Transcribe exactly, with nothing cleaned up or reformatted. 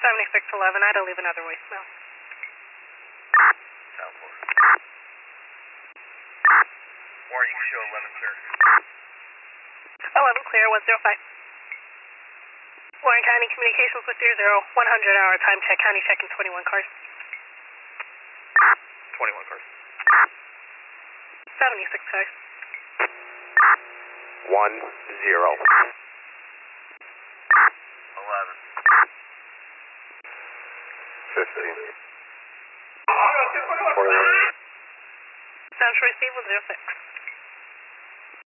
seventy-six eleven, I had to leave another voicemail. Southport. Warning, show eleven clear. eleven clear, one zero five. Warren County Communications with zero zero, one hundred hour time check, county checking twenty-one cars. twenty-one cars. seventy-six cars. One zero. eleven. Fifteen. twenty-one. Sound to receive with zero six.